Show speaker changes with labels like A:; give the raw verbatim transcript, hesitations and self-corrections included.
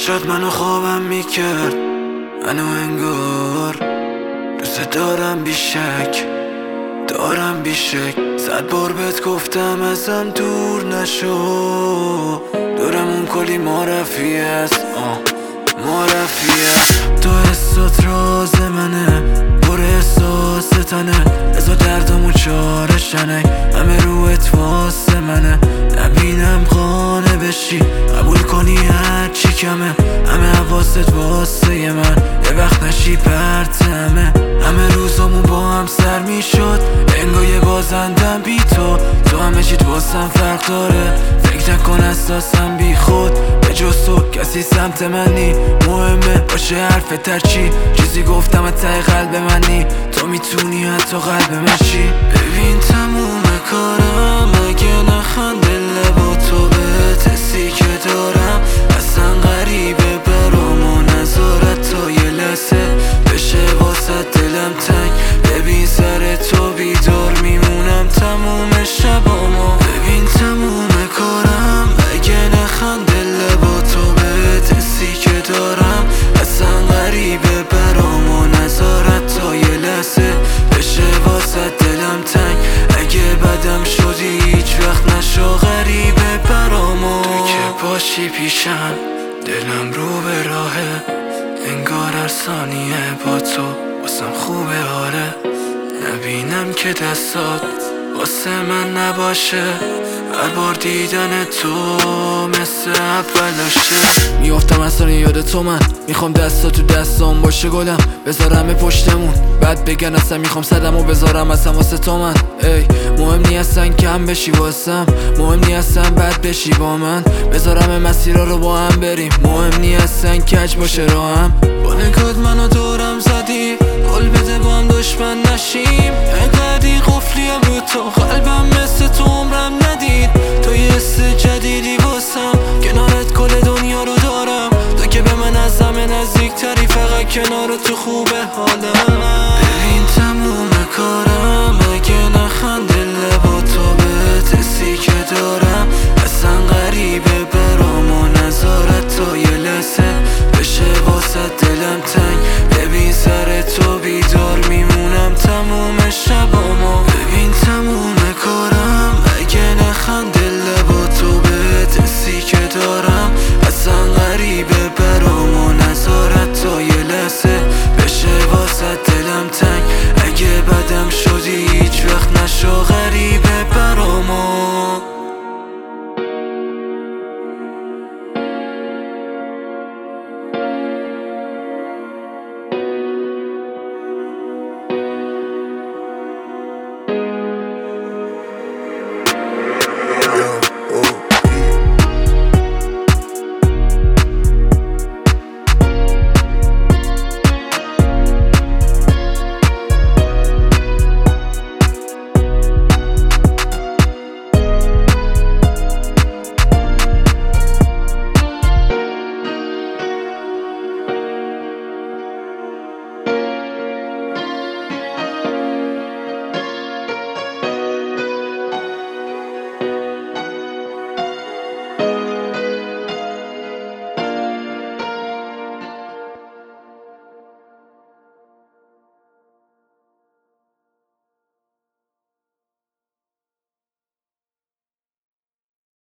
A: چشات منو خوابم میکرد، منو انگار دوست دارم بیشک، دارم بیشک. صد بار بهت گفتم ازم دور نشو، دورمون کلی معرفی است، آه معرفی است. تو حسات راز منه، پر احساس تنه، ازا دردمون چاره شنه، همه روت واسه منه. نبینم قانه بشی، قبول کنی هرچی کمه، همه حواست واسه من، یه وقت نشی پرت همه. همه روزامون با هم سر میشد، انگار یه بازندم بی تو. تو همه چیت واسم فرق داره، فکر نکن اساسم بی خود. به جز تو کسی سمت منی، مهمه باشه حرف ترچی. چیزی گفتم از ته قلب منی، تو میتونی حتی قلب من چی. ببین تموم کارم اگه نخنده لبا تو، به حسی که دارم اصلا غریبه برام و نظارت تا یه لحظه بشه واسه دلم تنگ. ببین سر تو بیدار میمونم تموم شبامو. ببین تموم کارم اگه نخنده لبا تو، به حسی که دارم اصلا غریبه برام و نظارت تا یه لحظه بشه واسه دلم تنگ. اگه بدم شدی هیچ وقت نشو غریبه برامو. تو که باشی پیشم دلم رو به راهه، انگار هر ثانیه با تو واسم خوبه. آره نبینم که دستات واسه من نباشه، هر بار دیدن تو مثل اولشه. میافتم اصلا یاد تو، من میخوام دستا تو دستام باشه گلم، بذارم پشتمون بعد بگن اصلا میخوام صدمو بذارم اصلا واسه تو من. ای مهم نی اصلا کم بشی واسم، مهم نی اصلا بد بشی با من، بذارم مسیرها رو با هم بریم، مهم نی اصلا کج باشه راهم. با نگات منو دورم زدی، قول بده با هم دشمن نشیم. انقدی قفلیم رو تو، قلبم مثل تو عمرم ندید. تو یه حس جدیدی واسم، کنارت کل دنیا رو دارم. تو که به من از همه نزدیک تری، فقط کنار تو خوبه حالم. ببین تموم کارم اگه نخنده لبا تو، به حسی که دارم اصلا غریبه برام و نظارت تا یه لحظه بشه واسه دلم تنگ. ببین سر تو بیدار میمونم تموم شبامو. ببین تموم کارم اگه نخنده لبا تو، به حسی که دارم